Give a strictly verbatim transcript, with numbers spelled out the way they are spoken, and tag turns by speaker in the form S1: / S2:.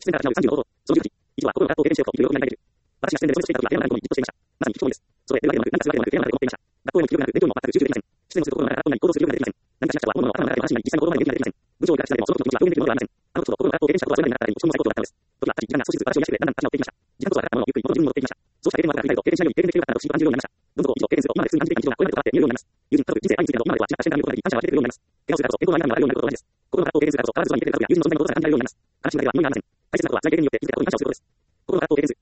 S1: 失恋から始まるさんじゅうの方法、そのじゅうはち、一は心の葛藤を経験しようと生きる喜びが抱いている。私が失恋で喪失していた時は部屋の中にじっとしていました。まさに一つです。それ、電話でもなく、なんかするわけでもなく、部屋の中で思っていました。学校への記憶がなく、勉強にも全く集中できません。失恋をすると心の中がどんなに行動するようになっていません。何かしなくちゃは頭の頭の中で話になり、実際の行動までできないできません。文章を書き出してもその時の気持ちは表現できるものではありません。あのことと心の葛藤を経験したことはそれまでになったらもう最高潮だったのです。時は経ち、時間が少しずつ私を癒してくれ、だんだん私は起きてきました。時間こそ分かったものをゆっくり元の自分に戻っていきました。そうした経験の中から振り返ると経験しないように経験できるかったなと不思議と感じるようになりました。どんどん以上経験すると今まで普通に感じていた日常がこれまでと変わって見えるようになります。友人、家族、人生、愛についてなど今までとは違った視点から見ることができ、感謝が溢れてくるようになります。怪我をするからこそ健康の間にもあるようになることと同じです。心の葛藤を経験するからこそ必ずそばにいてくれる家族や友人の存在にことさえ感じられるようになります。悲しみだけでは意味がありません。大切なことは辛い経験によって気づいたことに感謝をすることです。心の葛藤を経験する